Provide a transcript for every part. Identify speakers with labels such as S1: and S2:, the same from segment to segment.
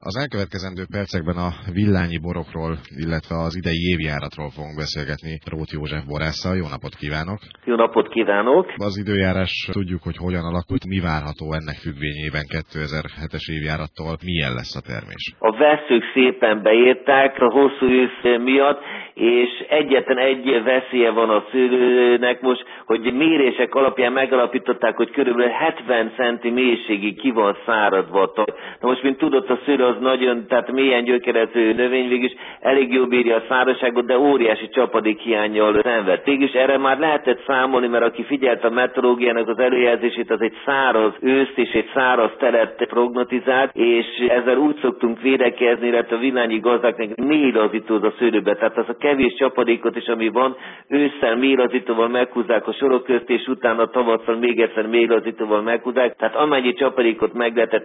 S1: Az elkövetkezendő percekben a villányi borokról, illetve az idei évjáratról fogunk beszélgetni Róth József borásszal. Jó napot kívánok!
S2: Jó napot kívánok!
S1: Az időjárás tudjuk, hogy hogyan alakult, mi várható ennek függvényében 2007-es évjárattól, milyen lesz a termés?
S2: A vesszők szépen beírták a hosszú ősz miatt, és egyetlen egy veszélye van a szőlőnek most, hogy mérések alapján megalapították, hogy körülbelül 70 centi mélységig ki van száradva a talaj. Na most, mint tudod, a szőlő az nagyon, tehát mélyen gyökerező növény, végülis elég jól bírja a szárazságot, de óriási csapadékhiánnyal szenved. Végülis erre már lehetett számolni, mert aki figyelt a meteorológiának az előjelzését, az egy száraz őszt és egy száraz telet prognotizált, és ezzel úgy szoktunk védekezni, illetve a villányi gazdáknak mélylazítóz a szőlőbe. Tehát az a kevés csapadékot is, ami van, ősszel mélylazítóval meghúzzák a sorok közt, és utána tavasszal még egyszer mélylazítóval meghúzzák. Tehát amennyi csapadékot meg lehetett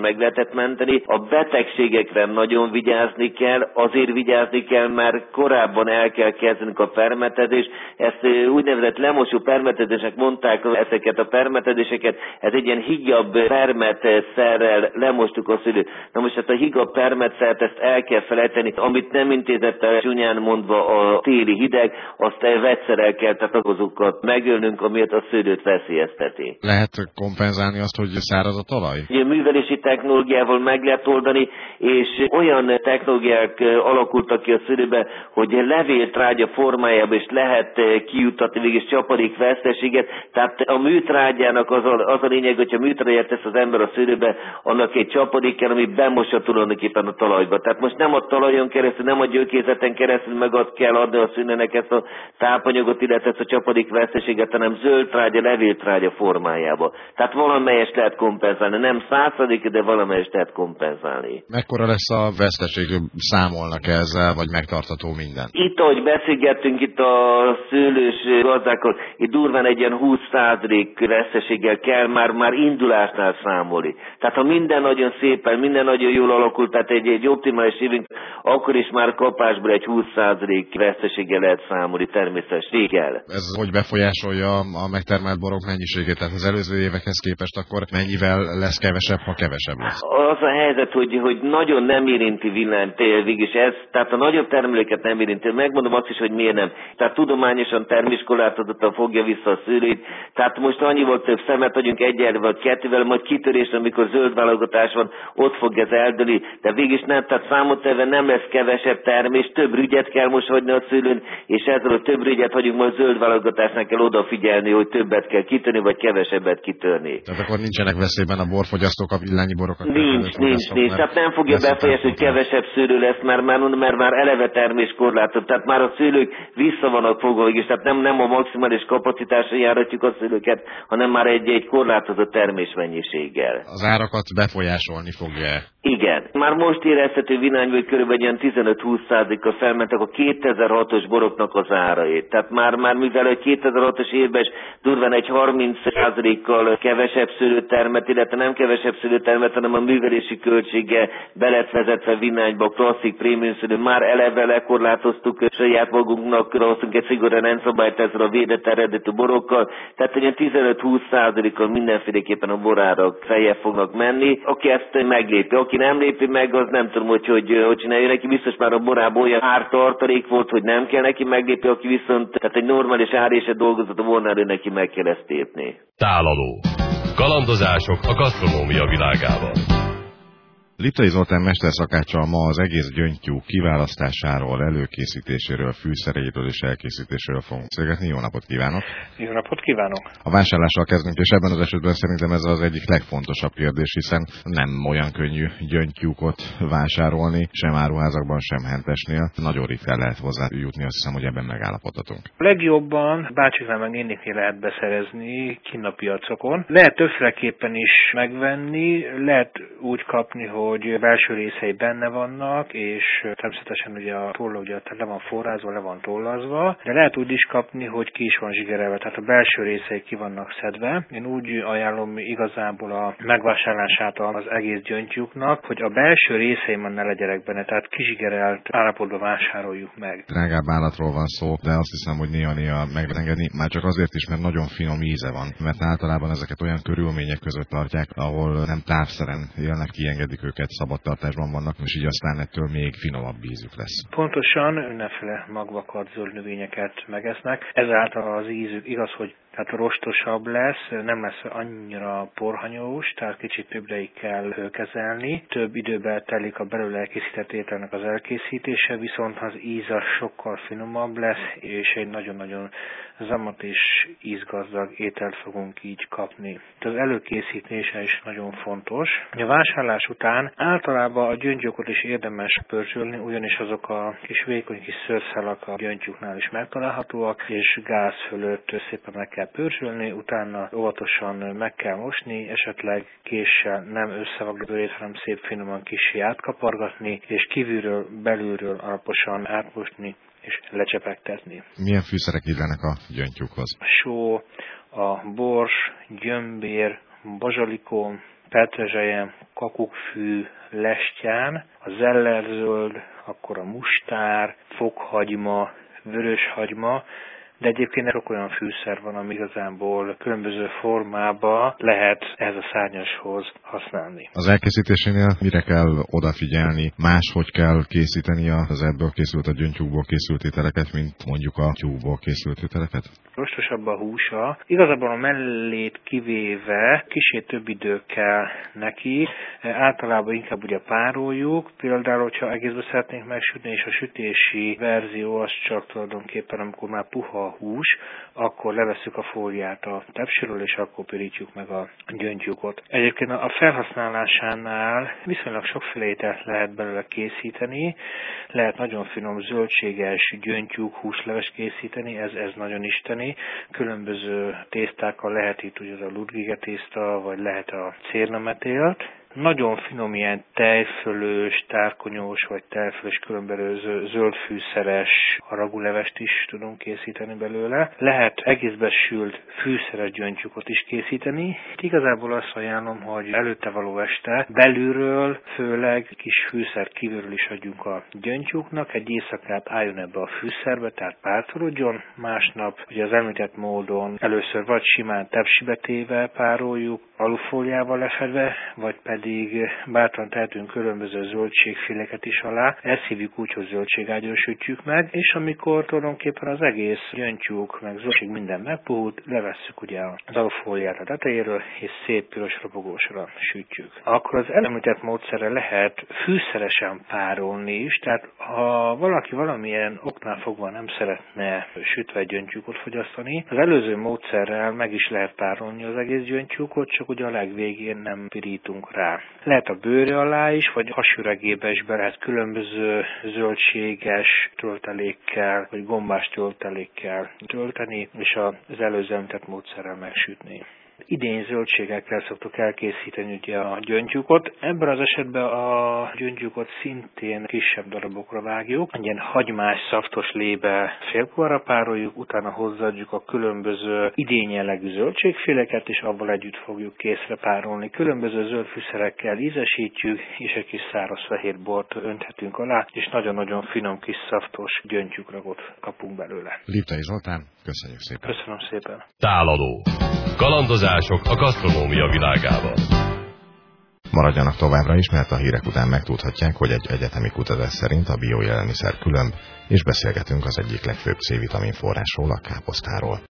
S2: menteni. A betegségekre nagyon vigyázni kell, azért vigyázni kell, mert korábban el kell kezdenünk a permetezést. Ezt úgynevezett lemosó permetezésnek mondták ezeket a permetezéseket. Ez egy ilyen higgabb permetszerrel lemostuk a szőlőt. Na most ezt a higgabb permetszert ezt el kell felejteni, amit nem intézett el csúnyán mondva a téli hideg, azt vegyszerrel kell takozókat megölnünk, amiért a szőlőt veszélyezteti.
S1: Lehet kompenzálni azt, hogy száraz a talaj?
S2: Ugye, művelési technológiával meg lehet oldani, és olyan technológiák alakultak ki a szőlőbe, hogy levéltrágya formájában is lehet kijuttatni végig csapadékveszteséget. Tehát a műtrágyának az a lényeg, hogyha műtrágyát tesz az ember a szőlőbe, annak egy csapadék kell, ami bemossa tulajdonképpen a talajba. Tehát most nem a talajon keresztül, nem a gyökérzeten keresztül kell adni a szőlőnek ezt a tápanyagot, illetve ezt a csapadékveszteséget, hanem zöldtrágya, levéltrágya formájába. Tehát valamelyest lehet kompenzálni. Nem 100%, de valamelyest lehet kompenzálni.
S1: Mekkora lesz a veszteség? Számolnak ezzel, vagy megtartható minden?
S2: Itt, ahogy beszélgettünk itt a szőlős gazdákkal, itt durván egy ilyen 20% veszteséggel kell már indulásnál számolni. Tehát ha minden nagyon szépen, minden nagyon jól alakult, tehát egy optimális évünk, akkor is már kapásból egy 20% veszteséggel lehet számolni természetesen.
S1: Ez hogy befolyásolja a megtermelt borok mennyiségét? Tehát az előző évekhez képest akkor mennyivel lesz kevesebb, ha kevesebb lesz?
S2: Az a helyzet, hogy nagyon nem érinti villányt végig, tehát a nagyobb termelőket nem érinti. Megmondom azt is, hogy miért nem. Tehát tudományosan terméskorlátozottan fogja vissza a szőlőt. Tehát most annyival több szemet adjunk egyel vagy kettővel, majd kitörésre, amikor zöld válogatás van, ott fog ez eldőlni. De végig nem, tehát számottevően nem lesz kevesebb termés, több rügyet kell most hagyni a szőlőn, és ezzel a több rügyet hagyunk, majd zöld válogatásnak kell odafigyelni, hogy többet kell kitörni, vagy kevesebbet kitörni.
S1: Tehát akkor nincsenek veszélyben a borfogyasztók, a villányi borokat?
S2: Nincs. Tehát nem fogja befolyásolni, hogy kevesebb szőlő lesz, mert már eleve terméskorlátot. Tehát már a szőlők vissza vannak fogva, és tehát nem a maximális kapacitásra járatjuk a szőlőket, hanem már egy korlátozott termésmennyiséggel.
S1: Az árakat befolyásolni fogja.
S2: Igen. Már most érezhető Vinányban, hogy körülbelül 15-20%-kal felmentek a 2006-os boroknak az árai. Tehát már mivel a 2006-os évben is durván egy 30%-kal kevesebb szőlőt termett, illetve nem kevesebb szőlőt termett, hanem a művelési költsége be lett vezetve Vinányba, a klasszik prémium szőlő. Már eleve lekorlátoztuk saját magunknak, hoztunk egy szigorúan rendszabályt ezzel a védett eredetű borokkal. Tehát egy 15-20%-kal mindenféleképpen a borárak feljebb fognak menni. Aki ezt meglépi, aki nem lépi meg, az nem tudom, hogy csinálja neki. Biztos már a borából olyan ártartalék volt, hogy nem kell neki meglépi, aki viszont tehát egy normális árésre dolgozott a volna, ő neki meg kell ezt lépni.
S3: Tálaló. Kalandozások a gasztronómia világában.
S1: Liptai Zoltán mesterszakáccsal ma az egész gyöngytyú kiválasztásáról, előkészítéséről, fűszereiről és elkészítéséről fogunk beszélgetni. Jó napot kívánok!
S4: Jó napot kívánok!
S1: A vásárlással kezdünk, és ebben az esetben szerintem ez az egyik legfontosabb kérdés, hiszen nem olyan könnyű gyöngytyúkot vásárolni, sem áruházakban, sem hentesnél. Nagyon ritkán lehet hozzá jutni, azt hiszem, hogy ebben megállapodhatunk.
S4: A legjobban bácsiknál meg néniknél lehet beszerezni kinn a piacokon. Lehet többféleképpen is megvenni, lehet úgy kapni, hogy belső részei benne vannak, és természetesen ugye a tolla ugye le van forrázva, le van tollazva, de lehet úgy is kapni, hogy ki is van zsigerelve, tehát a belső részei ki vannak szedve. Én úgy ajánlom igazából a megvásárlását az egész gyöngytyúknak, hogy a belső részei már ne legyenek benne, tehát kizsigerelt állapotban vásároljuk meg.
S1: Drágább állatról van szó, de azt hiszem, hogy néha megengedni, már csak azért is, mert nagyon finom íze van, mert általában ezeket olyan körülmények között tartják, ahol nem távszeren élnek, kiengedik őket amiket szabadtartásban vannak, és így aztán ettől még finomabb ízük lesz.
S4: Pontosan, mindenféle magvakat, zöld növényeket megesznek, ezáltal az ízük igaz, hogy tehát rostosabb lesz, nem lesz annyira porhanyós, tehát kicsit több ideig kell kezelni. Több időben telik a belőle elkészített ételnek az elkészítése, viszont az íze sokkal finomabb lesz, és egy nagyon-nagyon zamat és ízgazdag ételt fogunk így kapni. Az előkészítése is nagyon fontos. A vásárlás után általában a gyöngyöket is érdemes pörzsölni, ugyanis azok a kis vékony kis szőrszálak a gyöngyüknál is megtalálhatóak, és gáz fölött szépen meg kell pörzsölni, utána óvatosan meg kell mosni, esetleg késsel nem összevagló bőrét, hanem szép finoman kissé átkapargatni, és kívülről, belülről alaposan átmosni és lecsepegtetni.
S1: Milyen fűszerek illenek a gyöngytyúkhoz?
S4: A só, a bors, gyömbér, bazsalikóm, petrezselyem, kakukkfű, lestján, a zellerzöld, akkor a mustár, fokhagyma, vöröshagyma, de egyébként sok olyan fűszer van, ami igazából különböző formába lehet ehhez a szárnyashoz használni.
S1: Az elkészítésénél mire kell odafigyelni? Máshogy kell készíteni az ebből készült, a gyöngytyúkból készült ételeket, mint mondjuk a tyúkból készült ételeket?
S4: Rostosabb a húsa. Igazából a mellét kivéve kicsit több idő kell neki. Általában inkább ugye pároljuk. Például, hogyha egészben szeretnénk megsütni, és a sütési verzió az csak tulajdonképpen, amikor már puha a hús, akkor levesszük a fóliát a tepsiről, és akkor pirítjuk meg a gyöngytyúkot. Egyébként a felhasználásánál viszonylag sokféle ételt lehet belőle készíteni. Lehet nagyon finom zöldséges gyöngytyúk húsleves készíteni, ez nagyon isteni. Különböző tésztákkal lehet itt ugye a ludgige tészta, vagy lehet a cérnametélt. Nagyon finom ilyen tejfölös, tárkonyós vagy tejfölös különböző zöldfűszeres haragulevest is tudunk készíteni belőle. Lehet egészbe sült fűszeres gyöngytyúkot is készíteni. Igazából azt ajánlom, hogy előtte való este belülről, főleg kis fűszer kívülről is adjunk a gyöngytyúknak. Egy éjszakát álljon ebbe a fűszerbe, tehát pártolódjon. Másnap ugye az említett módon először vagy simán tepsibe téve pároljuk, alufóliával lefedve, vagy pedig bátran tehetünk különböző zöldségféleket is alá. Ezt hívjuk úgy, hogy zöldségágyon sütjük meg, és amikor tulajdonképpen az egész gyöngytyúk, meg zöldség minden megpuhult, levesszük ugye az alufóliát a tetejéről, és szép piros robogósra sütjük. Akkor az említett módszerre lehet fűszeresen párolni is, tehát ha valaki valamilyen oknál fogva nem szeretne sütve gyöngytyúkot fogyasztani, az előző módszerrel meg is lehet párolni az egész gyöngytyúkot, csak ugye a legvégén nem pirítunk rá. Lehet a bőre alá is, vagy hasüregébe is be lehet különböző zöldséges töltelékkel, vagy gombás töltelékkel tölteni, és az előző említett módszerrel megsütni. Idény zöldségekkel szoktuk elkészíteni ugye a gyöngytyúkot. Ebben az esetben a gyöngytyúkot szintén kisebb darabokra vágjuk. Egy ilyen hagymás, szaftos lébe félpuhára pároljuk, utána hozzáadjuk a különböző idény jellegű zöldségféleket, és avval együtt fogjuk készre párolni. Különböző zöldfűszerekkel ízesítjük, és egy kis száraz fehér bort önthetünk alá, és nagyon-nagyon finom kis szaftos gyöngytyúkragot kapunk belőle.
S1: Liptai Zoltán, köszönjük szépen.
S4: Köszönöm szépen.
S3: Tálaló. Kalandozások a gasztronómia világában.
S1: Maradjanak továbbra is, mert a hírek után megtudhatják, hogy egy egyetemi kutatás szerint a bioélelmiszer különb, és beszélgetünk az egyik legfőbb C-vitamin forrásról, a káposztáról.